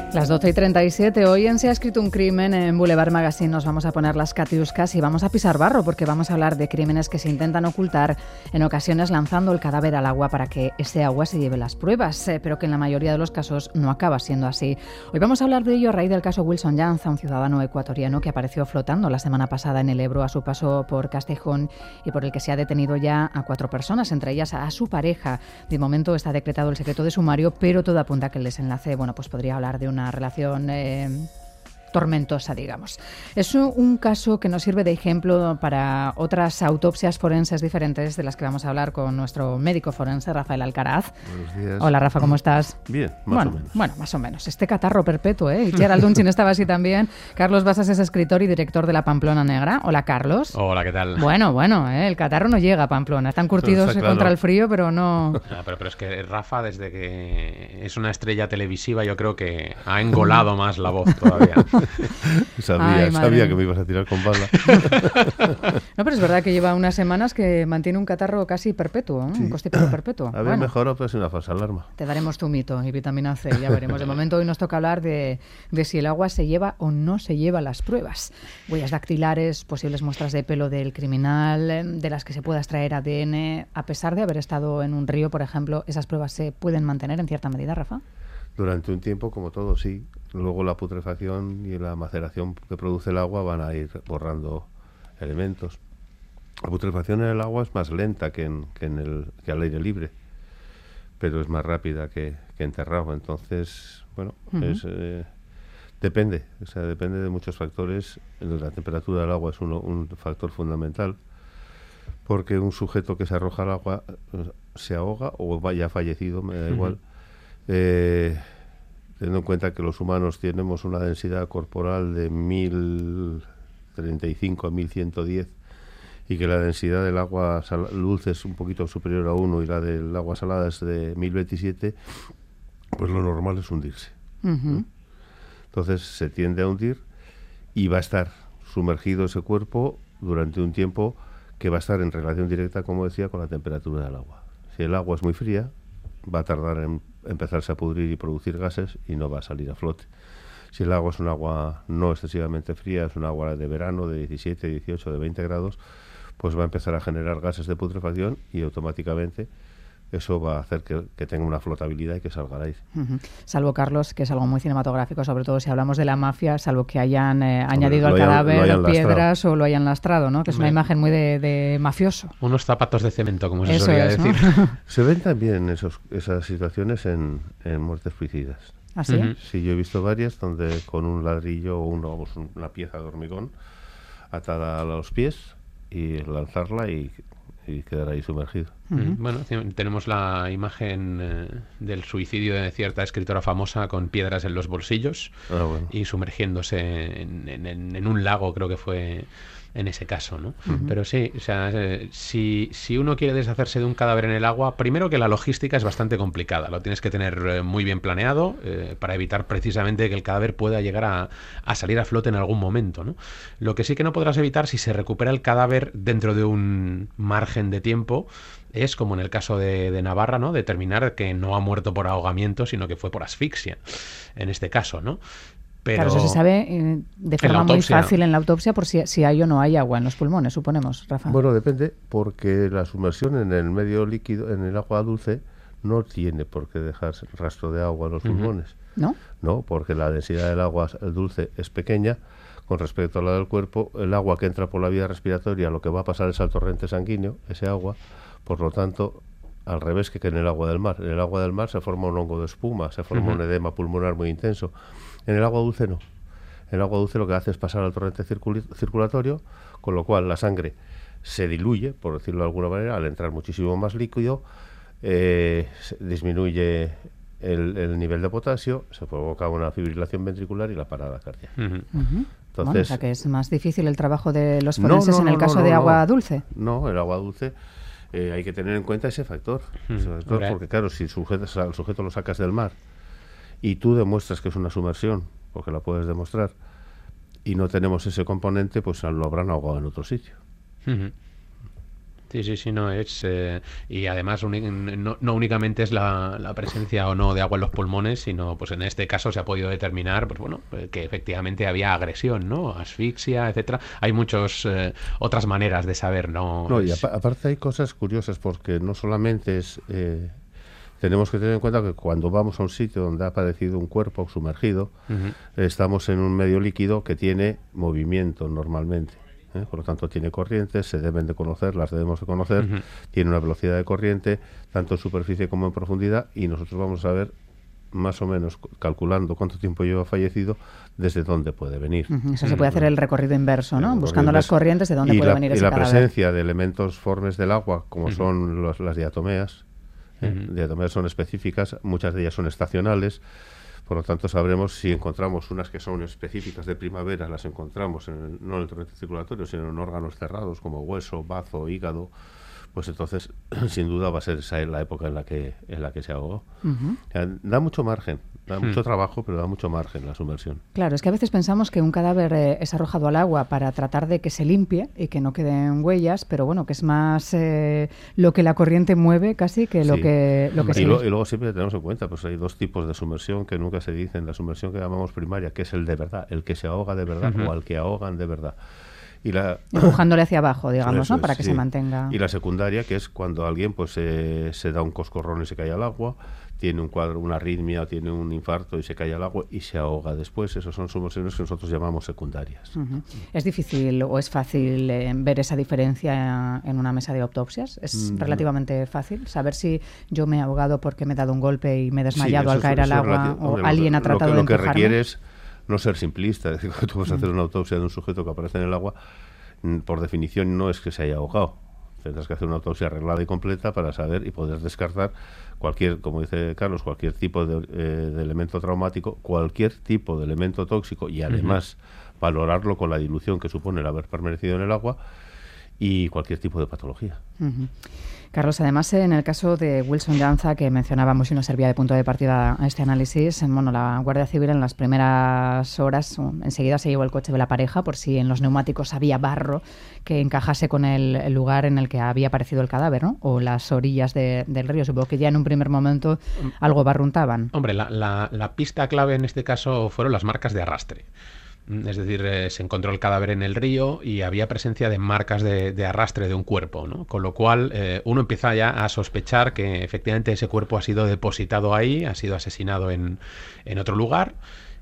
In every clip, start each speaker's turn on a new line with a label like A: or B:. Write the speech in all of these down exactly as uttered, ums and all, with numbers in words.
A: Las doce y treinta y siete, hoy en Se ha escrito un crimen, en Boulevard Magazine nos vamos a poner las catiuscas y vamos a pisar barro porque vamos a hablar de crímenes que se intentan ocultar, en ocasiones lanzando el cadáver al agua para que ese agua se lleve las pruebas, eh, pero que en la mayoría de los casos no acaba siendo así. Hoy vamos a hablar de ello a raíz del caso Wilson Llanza, un ciudadano ecuatoriano que apareció flotando la semana pasada en el Ebro a su paso por Castejón y por el que se ha detenido ya a cuatro personas, entre ellas a su pareja. De momento está decretado el secreto de sumario, pero todo apunta a que el desenlace, bueno, pues podría hablar de una Una relación eh, tormentosa, digamos. Es un caso que nos sirve de ejemplo para otras autopsias forenses diferentes de las que vamos a hablar con nuestro médico forense, Rafael Alcaraz.
B: Buenos días.
A: Hola, Rafa, ¿cómo estás?
B: Bien, más
A: bueno,
B: o menos.
A: Bueno, más o menos. Este catarro perpetuo, ¿eh? Y Gerald Dunsin estaba así también. Carlos Basas es escritor y director de La Pamplona Negra. Hola, Carlos.
C: Hola, ¿qué tal?
A: Bueno, bueno, ¿eh? El catarro no llega a Pamplona. Están curtidos
B: claro.
A: contra el frío, pero no...
C: No, pero, pero es que Rafa, desde que es una estrella televisiva, yo creo que ha engolado más la voz todavía.
B: Sabía,
A: Ay,
B: sabía que me ibas a tirar con bala.
A: No, pero es verdad que lleva unas semanas que mantiene un catarro casi perpetuo, ¿eh?
B: Sí.
A: Un constipado perpetuo.
B: Había
A: Bueno,
B: mejorado, pero es una falsa alarma.
A: te daremos zumito y vitamina C, ya veremos. De momento hoy nos toca hablar de, de si el agua se lleva o no se lleva las pruebas. Huellas dactilares, posibles muestras de pelo del criminal, eh, de las que se pueda extraer A D N. A pesar de haber estado en un río, por ejemplo, ¿esas pruebas se pueden mantener en cierta medida, Rafa?
B: Durante un tiempo, como todo, sí. Luego la putrefacción y la maceración que produce el agua van a ir borrando elementos. La putrefacción en el agua es más lenta que, en, que, en el, que al aire libre, pero es más rápida que, que enterrado. Entonces, bueno, uh-huh. es, eh, depende. O sea, depende de muchos factores. La temperatura del agua es uno, un factor fundamental, porque un sujeto que se arroja al agua se ahoga o vaya fallecido, me da uh-huh. igual. Eh, teniendo en cuenta que los humanos tenemos una densidad corporal de mil treinta y cinco a mil ciento diez y que la densidad del agua sal- dulce es un poquito superior a uno y la del agua salada es de mil veintisiete, pues lo normal es hundirse.
A: Uh-huh.
B: ¿no? Entonces se tiende a hundir y va a estar sumergido ese cuerpo durante un tiempo que va a estar en relación directa, como decía, con la temperatura del agua. Si el agua es muy fría, va a tardar en empezarse a pudrir y producir gases y no va a salir a flote. Si el agua es un agua no excesivamente fría, es un agua de verano de diecisiete, dieciocho, de veinte grados, pues va a empezar a generar gases de putrefacción y automáticamente eso va a hacer que, que tenga una flotabilidad y que salga al aire.
A: Uh-huh. Salvo, Carlos, que es algo muy cinematográfico, sobre todo si hablamos de la mafia, salvo que hayan eh,
B: Hombre,
A: añadido al
B: hayan,
A: cadáver piedras o lo hayan lastrado, ¿no? Que es una
C: Hombre.
A: imagen muy de, de mafioso.
C: Unos zapatos de cemento, como se
A: Eso
C: solía
A: es,
C: decir.
A: ¿no?
B: Se ven también esos, esas situaciones en, en muertes suicidas.
A: ¿Así?
C: Uh-huh.
B: Sí, yo he visto varias donde con un ladrillo o una, vamos, una pieza de hormigón atada a los pies y lanzarla y, y quedar ahí sumergido.
A: Uh-huh.
C: Bueno, tenemos la imagen eh, del suicidio de cierta escritora famosa con piedras en los bolsillos
B: Ah, bueno.
C: y sumergiéndose en, en, en, en un lago, creo que fue en ese caso, ¿no? Uh-huh. Pero sí, o sea, eh, si, si uno quiere deshacerse de un cadáver en el agua, primero que la logística es bastante complicada, lo tienes que tener eh, muy bien planeado eh, para evitar precisamente que el cadáver pueda llegar a, a salir a flote en algún momento, ¿no? Lo que sí que no podrás evitar si se recupera el cadáver dentro de un margen de tiempo es, como en el caso de, de Navarra, ¿no? Determinar que no ha muerto por ahogamiento, sino que fue por asfixia, en este caso, ¿no? Pero
A: claro, eso se sabe eh, de forma muy fácil en la autopsia por si, si hay o no hay agua en los pulmones, suponemos, Rafa.
B: Bueno, depende, porque la sumersión en el medio líquido, en el agua dulce, no tiene por qué dejar rastro de agua en los uh-huh. pulmones.
A: ¿No?
B: No, porque la densidad del agua dulce es pequeña con respecto a la del cuerpo. El agua que entra por la vía respiratoria, lo que va a pasar es al torrente sanguíneo, ese agua, por lo tanto, al revés que en el agua del mar. En el agua del mar se forma un hongo de espuma, se forma uh-huh. un edema pulmonar muy intenso. En el agua dulce no. En el agua dulce lo que hace es pasar al torrente circul- circulatorio, con lo cual la sangre se diluye, por decirlo de alguna manera, al entrar muchísimo más líquido, eh, disminuye el, el nivel de potasio, se provoca una fibrilación ventricular y la parada cardíaca.
A: Uh-huh. Uh-huh.
B: Entonces,
A: bueno, o sea que es más difícil el trabajo de los
B: no,
A: forenses
B: no,
A: en el
B: no,
A: caso
B: no,
A: de
B: no,
A: agua
B: no.
A: dulce.
B: No, el agua dulce eh, hay que tener en cuenta ese factor,
C: Mm,
B: ese factor
C: okay.
B: porque claro, si sujetas al sujeto lo sacas del mar y tú demuestras que es una sumersión, porque la puedes demostrar, y no tenemos ese componente, pues lo habrán ahogado en otro sitio.
C: Uh-huh. Sí, sí, sí, no es. Eh, y además no, no únicamente es la, la presencia o no de agua en los pulmones, sino pues en este caso se ha podido determinar pues bueno, que efectivamente había agresión, ¿no? Asfixia, etcétera. Hay muchas eh, otras maneras de saber, ¿no?
B: No,
C: es...
B: y apa aparte hay cosas curiosas porque no solamente es. Eh, tenemos que tener en cuenta que cuando vamos a un sitio donde ha aparecido un cuerpo sumergido, uh-huh. estamos en un medio líquido que tiene movimiento normalmente. ¿Eh? Por lo tanto tiene corrientes, se deben de conocer, las debemos de conocer, uh-huh. tiene una velocidad de corriente tanto en superficie como en profundidad, y nosotros vamos a ver más o menos, calculando cuánto tiempo lleva fallecido, desde dónde puede venir.
A: Uh-huh. Eso se puede hacer el recorrido inverso, ¿no? Buscando las corrientes de dónde
B: y
A: puede
B: la,
A: venir
B: y
A: ese
B: la
A: cadáver.
B: presencia de elementos formes del agua, como uh-huh. son los, las diatomeas, ¿eh?
C: Uh-huh.
B: diatomeas son específicas, muchas de ellas son estacionales. Por lo tanto, sabremos si encontramos unas que son específicas de primavera, las encontramos en el, no en el torrente circulatorio, sino en órganos cerrados como hueso, bazo, hígado, pues entonces sin duda va a ser esa la época en la que en la que se ahogó. Uh-huh. O sea, da mucho margen, da uh-huh. mucho trabajo, pero da mucho margen la sumersión.
A: Claro, es que a veces pensamos que un cadáver eh, es arrojado al agua para tratar de que se limpie y que no queden huellas, pero bueno, que es más eh, lo que la corriente mueve casi que lo
B: sí.
A: que lo que
B: y,
A: se
B: lo, y luego siempre tenemos en cuenta, pues hay dos tipos de sumersión que nunca se dicen: la sumersión que llamamos primaria, que es el de verdad, el que se ahoga de verdad, uh-huh. o al que ahogan de verdad. Y la,
A: empujándole hacia abajo, digamos,
B: eso
A: ¿no? Para
B: es,
A: que
B: sí.
A: se mantenga.
B: Y la secundaria, que es cuando alguien pues eh, se da un coscorrón y se cae al agua, tiene un cuadro, una arritmia, o tiene un infarto y se cae al agua y se ahoga después. Esas son sumersiones que nosotros llamamos secundarias.
A: Uh-huh. ¿Es difícil o es fácil eh, ver esa diferencia en una mesa de autopsias? ¿Es mm. relativamente fácil saber si yo me he ahogado porque me he dado un golpe y me he desmayado
B: sí,
A: al caer al agua, o hombre, alguien
B: lo,
A: ha tratado
B: lo que,
A: de
B: empujarme? Lo que requiere es no ser simplista. Es decir, tú vas a hacer una autopsia de un sujeto que aparece en el agua, por definición no es que se haya ahogado. Tendrás que hacer una autopsia arreglada y completa para saber y poder descartar cualquier, como dice Carlos, cualquier tipo de, eh, de elemento traumático, cualquier tipo de elemento tóxico, y además uh-huh. valorarlo con la dilución que supone el haber permanecido en el agua, y cualquier tipo de patología.
A: Uh-huh. Carlos, además, en el caso de Wilson Llanza, que mencionábamos y nos servía de punto de partida a este análisis, bueno, la Guardia Civil en las primeras horas enseguida se llevó el coche de la pareja por si en los neumáticos había barro que encajase con el, el lugar en el que había aparecido el cadáver, ¿no? O las orillas de, del río. Supongo que ya en un primer momento algo barruntaban.
C: Hombre, la, la, la pista clave en este caso fueron las marcas de arrastre. Es decir, eh, se encontró el cadáver en el río y había presencia de marcas de, de arrastre de un cuerpo, ¿no? Con lo cual eh, uno empieza ya a sospechar que efectivamente ese cuerpo ha sido depositado ahí, ha sido asesinado en, en otro lugar.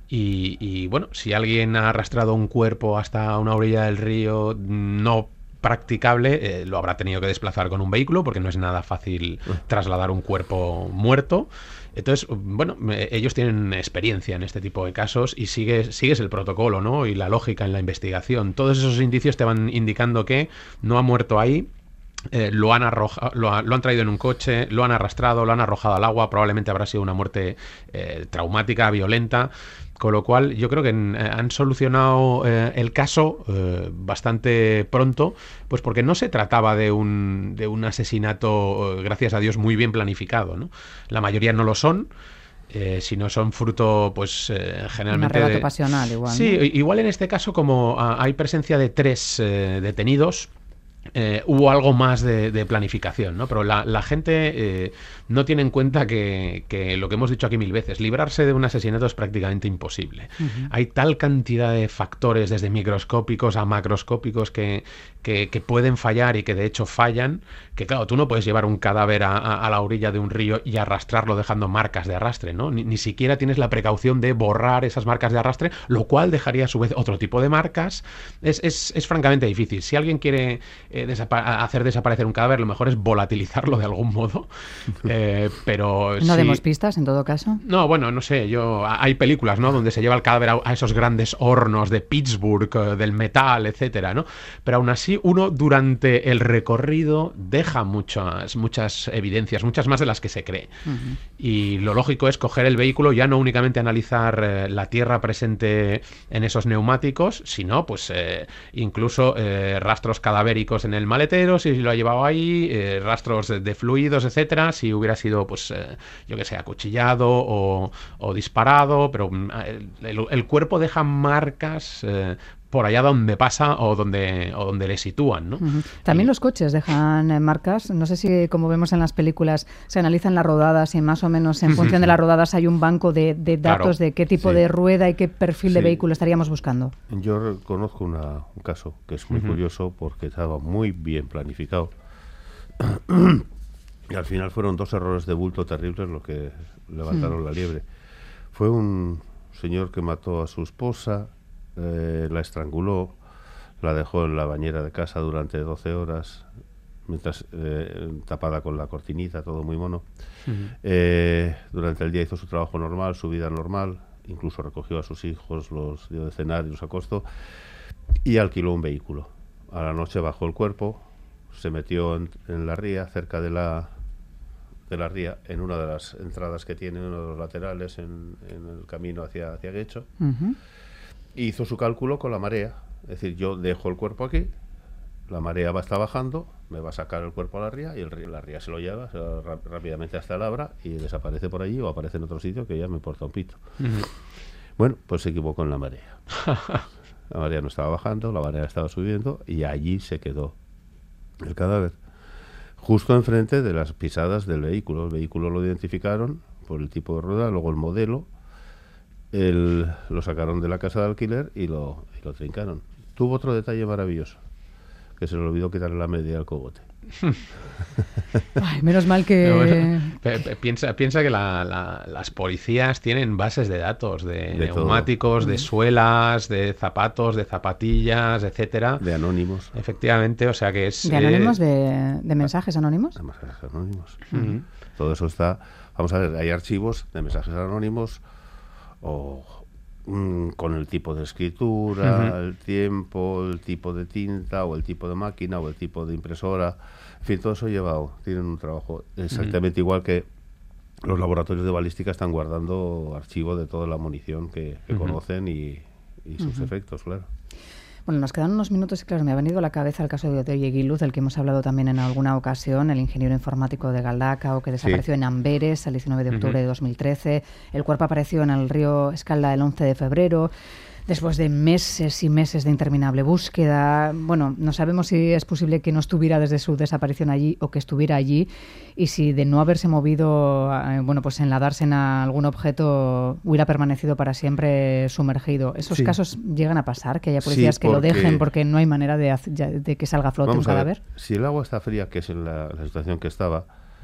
C: Y, y bueno, si alguien ha arrastrado un cuerpo hasta una orilla del río no practicable, eh, lo habrá tenido que desplazar con un vehículo, porque no es nada fácil trasladar un cuerpo muerto. Entonces, bueno, ellos tienen experiencia en este tipo de casos y sigues, sigues el protocolo, ¿no? Y la lógica en la investigación. Todos esos indicios te van indicando que no ha muerto ahí, eh, lo han arroja, lo, ha, lo han traído en un coche, lo han arrastrado, lo han arrojado al agua, probablemente habrá sido una muerte eh, traumática, violenta. Con lo cual, yo creo que eh, han solucionado eh, el caso eh, bastante pronto, pues porque no se trataba de un, de un asesinato, eh, gracias a Dios, muy bien planificado, ¿no? La mayoría no lo son. Eh, si no son fruto, pues eh, generalmente...
A: Un arrebato
C: de...
A: pasional, igual.
C: Sí,
A: ¿no?
C: Igual en este caso, como a, hay presencia de tres eh, detenidos, Eh, hubo algo más de, de planificación, ¿no? Pero la, la gente eh, no tiene en cuenta que, que lo que hemos dicho aquí mil veces, librarse de un asesinato es prácticamente imposible. Uh-huh. Hay tal cantidad de factores, desde microscópicos a macroscópicos, que, que, que pueden fallar y que de hecho fallan, que claro, tú no puedes llevar un cadáver a, a, a la orilla de un río y arrastrarlo dejando marcas de arrastre, ¿no? Ni, ni siquiera tienes la precaución de borrar esas marcas de arrastre, lo cual dejaría a su vez otro tipo de marcas. Es, es, es francamente difícil. Si alguien quiere eh, desapa- hacer desaparecer un cadáver, lo mejor es volatilizarlo de algún modo. Eh, pero
A: no
C: sí...
A: demos pistas, en todo caso.
C: No, bueno, no sé, yo hay películas, ¿no?, donde se lleva el cadáver a, a esos grandes hornos de Pittsburgh, eh, del metal, etcétera, ¿no? Pero aún así, uno durante el recorrido deja muchas, muchas evidencias, muchas más de las que se cree. Uh-huh. Y lo lógico es coger el vehículo, ya no únicamente analizar eh, la tierra presente en esos neumáticos, sino, pues, eh, incluso eh, rastros cadavéricos en el maletero, si lo ha llevado ahí, eh, rastros de, de fluidos, etcétera, si hubiera sido, pues, eh, yo que sé, acuchillado o, o disparado, pero el, el, el cuerpo deja marcas eh, por allá donde pasa o donde, o donde le sitúan, ¿no?
A: Uh-huh. También
C: y...
A: los coches dejan eh, marcas. No sé si, como vemos en las películas, se analizan las rodadas y más o menos en función de las rodadas hay un banco de, de datos claro. de qué tipo sí. de rueda y qué perfil sí. de vehículo estaríamos buscando.
B: Yo conozco una, un caso que es muy uh-huh. curioso porque estaba muy bien planificado. Y al final fueron dos errores de bulto terribles los que levantaron uh-huh. la liebre. Fue un señor que mató a su esposa, Eh, la estranguló, la dejó en la bañera de casa durante doce horas, mientras eh, tapada con la cortinita, todo muy mono. Uh-huh. Eh, durante el día hizo su trabajo normal, su vida normal, incluso recogió a sus hijos, los dio de cenar y los acostó, y alquiló un vehículo. A la noche bajó el cuerpo, se metió en, en la ría, cerca de la de la ría, en una de las entradas que tiene, uno de los laterales, en, en el camino hacia, hacia Guecho. Uh-huh. Hizo su cálculo con la marea, es decir, yo dejo el cuerpo aquí, la marea va a estar bajando, me va a sacar el cuerpo a la ría y el, la ría se lo lleva se lo, rápidamente hasta el Abra y desaparece por allí o aparece en otro sitio que ya me importa un pito. Uh-huh. Bueno, pues se equivocó en la marea. La marea no estaba bajando, la marea estaba subiendo y allí se quedó el cadáver, justo enfrente de las pisadas del vehículo. El vehículo lo identificaron por el tipo de rueda, luego el modelo. El, lo sacaron de la casa de alquiler y lo, y lo trincaron. Tuvo otro detalle maravilloso, que se le olvidó quitarle la media al cogote.
A: Ay, menos mal que...
C: Bueno, piensa, piensa que la, la, las policías tienen bases de datos de, de neumáticos, todo. De suelas, de zapatos, de zapatillas, etcétera.
B: De anónimos.
C: Efectivamente, o sea que es...
A: ¿De anónimos? Eh... De, ¿De mensajes anónimos?
B: De mensajes anónimos. Uh-huh. Todo eso está... Vamos a ver, hay archivos de mensajes anónimos o mm, con el tipo de escritura, uh-huh. el tiempo, el tipo de tinta o el tipo de máquina o el tipo de impresora, en fin, todo eso llevado, tienen un trabajo exactamente uh-huh. igual que los laboratorios de balística están guardando archivo de toda la munición que, que uh-huh. conocen y, y sus uh-huh. efectos, claro.
A: Bueno, nos quedan unos minutos y claro, me ha venido a la cabeza el caso de Otegi Eguiluz, del que hemos hablado también en alguna ocasión, el ingeniero informático de Galdacao, que desapareció sí. en Amberes el diecinueve de octubre uh-huh. de dos mil trece. El cuerpo apareció en el río Escalda el once de febrero. Después de meses y meses de interminable búsqueda, bueno, no sabemos si es posible que no estuviera desde su desaparición allí o que estuviera allí y si de no haberse movido, eh, bueno, pues enladarse en algún objeto hubiera permanecido para siempre sumergido. ¿Esos sí. casos llegan a pasar? Que haya policías sí, que lo dejen porque no hay manera de, hacer, de que salga a flote un cadáver.
B: Ver, si el agua está fría, que es en la, la situación que estaba,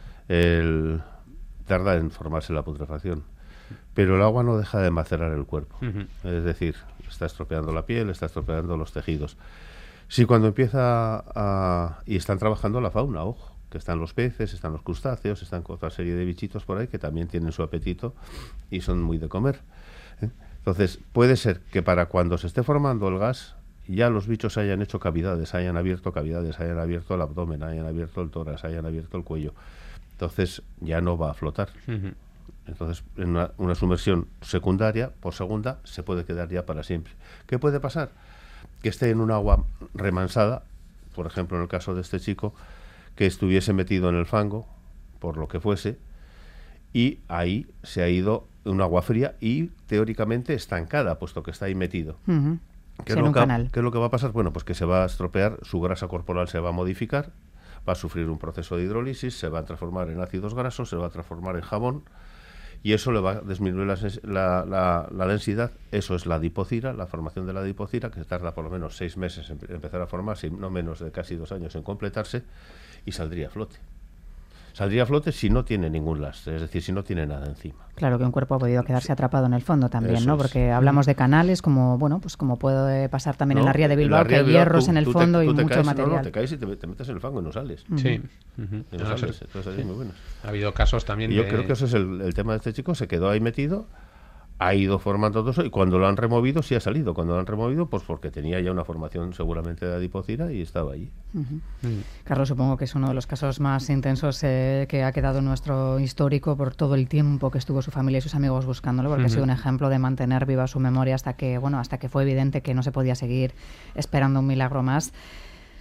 B: el, tarda en formarse la putrefacción. Pero el agua no deja de macerar el cuerpo. Uh-huh. Es decir, está estropeando la piel, está estropeando los tejidos. Si cuando empieza a... Y están trabajando la fauna, ojo, que están los peces, están los crustáceos, están otra serie de bichitos por ahí que también tienen su apetito y son muy de comer. ¿eh? Entonces, puede ser que para cuando se esté formando el gas, ya los bichos hayan hecho cavidades, hayan abierto cavidades, hayan abierto el abdomen, hayan abierto el tórax, hayan abierto el cuello. Entonces, ya no va a flotar. Uh-huh. Entonces, en una, una sumersión secundaria, por segunda, se puede quedar ya para siempre. ¿Qué puede pasar? Que esté en un agua remansada, por ejemplo, en el caso de este chico, que estuviese metido en el fango, por lo que fuese, y ahí se ha ido un agua fría y teóricamente estancada, puesto que está ahí metido. Uh-huh. ¿Qué, es lo que, ¿Qué es lo que va a pasar? Bueno, pues que se va a estropear, su grasa corporal se va a modificar, va a sufrir un proceso de hidrólisis, se va a transformar en ácidos grasos, se va a transformar en jabón, y eso le va a disminuir la, la, la, la densidad. Eso es la adipocira, la formación de la adipocira, que tarda por lo menos seis meses en empezar a formarse, no menos de casi dos años en completarse, y saldría a flote. Saldría a flote si no tiene ningún lastre, es decir, si no tiene nada encima.
A: Claro que un cuerpo ha podido quedarse
B: sí.
A: atrapado en el fondo también,
B: Eso
A: ¿no?
B: es.
A: Porque hablamos de canales, como bueno, pues como puede pasar también
B: no,
A: en la ría de Bilbao, que hay hierros
B: tú,
A: en el fondo
B: te,
A: y mucho
B: caes,
A: material.
B: No, no, te caes y te, te metes en el fango y no sales.
C: Uh-huh. Sí. Uh-huh.
B: Y no, no sales, sí. Entonces ahí muy buenas.
C: Ha habido casos también
B: y
C: de...
B: yo creo que ese es el, el tema de este chico, se quedó ahí metido, ha ido formando todo eso, y cuando lo han removido sí ha salido. Cuando lo han removido, pues porque tenía ya una formación seguramente de adipocira y estaba allí.
A: Uh-huh. Uh-huh. Carlos, supongo que es uno de los casos más intensos eh, que ha quedado en nuestro histórico por todo el tiempo que estuvo su familia y sus amigos buscándolo, porque uh-huh. ha sido un ejemplo de mantener viva su memoria hasta que, bueno, hasta que fue evidente que no se podía seguir esperando un milagro más.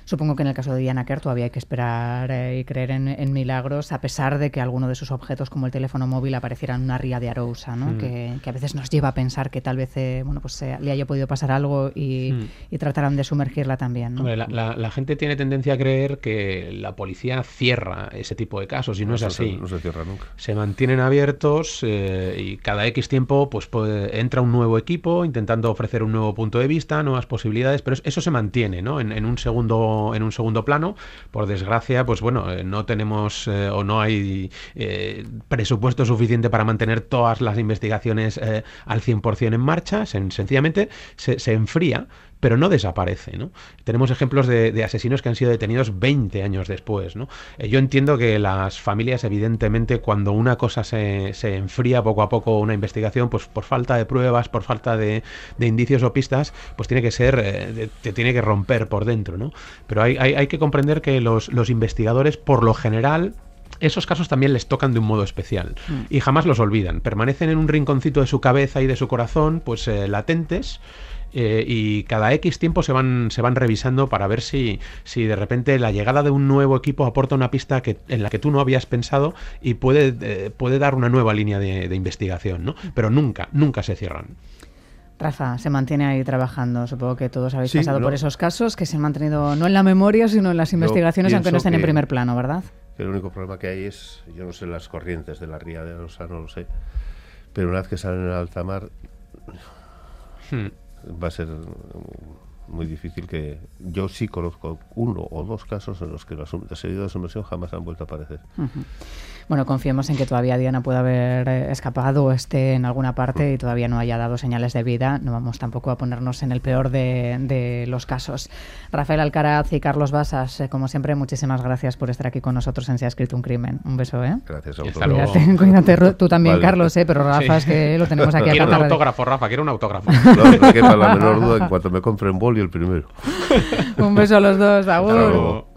A: Supongo que en el caso de Diana Kerr todavía hay que esperar eh, y creer en, en milagros, a pesar de que alguno de sus objetos, como el teléfono móvil, apareciera en una ría de Arousa, ¿no? Mm. Que, que a veces nos lleva a pensar que tal vez eh, bueno, pues, eh, le haya podido pasar algo y, mm. y tratarán de sumergirla también, ¿no?
C: Hombre, la, la, la gente tiene tendencia a creer que la policía cierra ese tipo de casos y no, no es así.
B: Se, no se cierra nunca.
C: Se mantienen abiertos eh, y cada X tiempo pues, puede, entra un nuevo equipo intentando ofrecer un nuevo punto de vista, nuevas posibilidades, pero eso se mantiene, ¿no? En, en un segundo en un segundo plano. Por desgracia, pues bueno, eh, no tenemos eh, o no hay eh, presupuesto suficiente para mantener todas las investigaciones eh, al cien por ciento en marcha. Sen- sencillamente se, se enfría, pero no desaparece, ¿no? Tenemos ejemplos de, de asesinos que han sido detenidos veinte años después, ¿no? Eh, yo entiendo que las familias, evidentemente, cuando una cosa se, se enfría poco a poco, una investigación, pues por falta de pruebas, por falta de, de indicios o pistas, pues tiene que ser, eh, de, te tiene que romper por dentro, ¿no? Pero hay, hay, hay que comprender que los, los investigadores, por lo general, esos casos también les tocan de un modo especial mm. y jamás los olvidan. Permanecen en un rinconcito de su cabeza y de su corazón, pues eh, latentes. Eh, y cada X tiempo se van se van revisando para ver si, si de repente la llegada de un nuevo equipo aporta una pista que, en la que tú no habías pensado y puede, eh, puede dar una nueva línea de, de investigación, ¿no? Pero nunca, nunca se cierran.
A: Rafa, se mantiene ahí trabajando. Supongo que todos habéis
B: sí,
A: pasado
B: no.
A: por esos casos que se han mantenido no en la memoria, sino en las investigaciones,
B: yo
A: aunque no estén
B: que,
A: en primer plano, ¿verdad?
B: Que el único problema que hay es, yo no sé las corrientes de la ría de Arousa, no lo sé, pero una vez que salen en alta mar... Hmm. va a ser muy difícil que... Yo sí conozco uno o dos casos en los que las heridas de sumersión jamás han vuelto a aparecer.
A: Uh-huh. Bueno, confiemos en que todavía Diana pueda haber eh, escapado o esté en alguna parte uh-huh. y todavía no haya dado señales de vida. No vamos tampoco a ponernos en el peor de, de los casos. Rafael Alcaraz y Carlos Basas, eh, como siempre, muchísimas gracias por estar aquí con nosotros en Se ha escrito un crimen. Un beso, ¿eh?
B: Gracias a
C: vosotros.
A: Cuídate, cuídate, tú también, vale. Carlos, ¿eh? Pero Rafa, sí. es que lo tenemos aquí.
C: Quiero
A: a
C: un autógrafo, de... Rafa, quiero un autógrafo.
B: No, no quepa la menor duda en cuanto me compre un boli el primero.
A: Un beso a los dos, agur.